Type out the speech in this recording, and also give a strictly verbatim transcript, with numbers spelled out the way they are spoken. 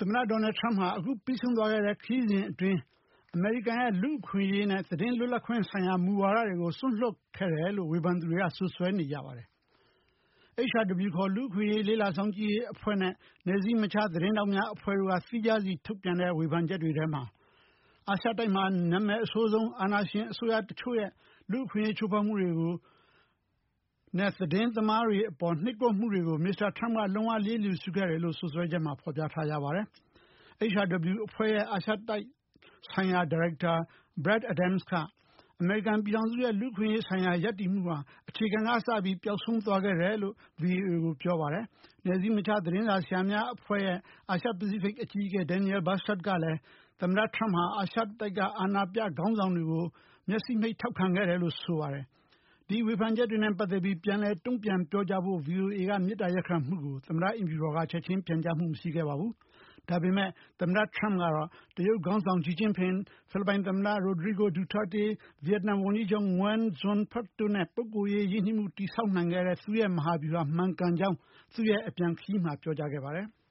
သမ္မတ Donald Trump ဟာအခုပြီးဆုံးသွားခဲ့တဲ့ခရီးစဉ်အတွင်းအမေရိကန်ရဲ့လူ့အခွင့်အရေးနဲ့သတင်းလွတ်လပ်ခွင့်ဆိုင်ရာမူဝါဒတွေကိုစွန့်လွှတ်ခဲ့တယ်လို့ဝေဖန်သူတွေကစွပ်စွဲနေကြပါတယ်။ H R W ခေါ်လူ့အခွင့်အရေးလေ့လာစောင့်ကြည့်ရေးအဖွဲ့နဲ့နယ်စည်းမခြားသတင်းတောက်များအဖွဲ့တို့ကသီးခြားစီထုတ်ပြန်တဲ့ဝေဖန်ချက်တွေထဲမှာအာရှတိုက်မှာနာမည်အဆိုးဆုံးအာဏာရှင်အစိုးရတချို့ရဲ့လူ့အခွင့်အရေးချိုးဖောက်မှုတွေကိုနဲ့သတင်းသမားတွေအပေါ်နှိပ်ကွပ်မှုတွေကိုမစ္စတာထရမ့်ကလုံးဝလျစ်လျူရှုခဲ့တယ်လို့စွပ်စွဲချက်မှာဖော်ပြထားကြပါတယ်။ H R W အဖွဲ့ရဲ့အာရှတိုက်ဆိုင်ရာဒါရိုက်တာ Brad Adams ကအမေရိကန်ပြည်ထောင်စုရဲ့လူ့အခွင့်အရေးဆိုင်ရာရပ်တည်မှုဟာအခြေခံကစပြီးပျောက်ဆုံးသွားခဲ့တယ်လို့ V O A ကိုပြောပါတယ်။နယ်စည်းမခြားသတင်းစာဆရာများအဖွဲ့ရဲ့အာရှပစိဖိတ်အကြီးအကဲ Daniel Bastard ကလည်းသမ္မတထရမ့်ဟာအာရှတိုက်ကအာဏာပြခေါင်းဆောင်တွေကိုမျက်စိမှိတ်ထောက်ခံခဲ့တယ်လို့ဆိုပါတယ်။ဒီဝေဖန်ချက်တွေနဲ့ပတ်သက်ပြီးပြန်လည်တုံ့ပြန်ပြောကြားဖို့ V O A ကမေတ္တာရပ်ခံမှုကိုသမ္မတအိမ်ဖြူတော်ကချက်ချင်းပြန်ကြားမှုမရှိခဲ့ပါဘူး။ဒါပေမဲ့သမ္မတထရမ့်ကတော့တရုတ်ခေါင်းဆောင်ဂျီကျင့်ဖင်၊ဖိလစ်ပိုင်သမ္မတရိုဒရီဂိုဒူတာတေး၊ဗီယက်နမ်ဝန်ကြီးချုပ်ငွမ်ဇွန်ဖတ်တို့နဲ့ပုဂ္ဂိုလ်ရေးရင်းနှီးမှုတည်ဆောက်နိုင်ခဲ့တဲ့သူ့ရဲ့မဟာဗျူဟာမှန်ကန်ကြောင်းသူ့ရဲ့အပြန်ခရီးမှာပြောကြားခဲ့ပါတယ်။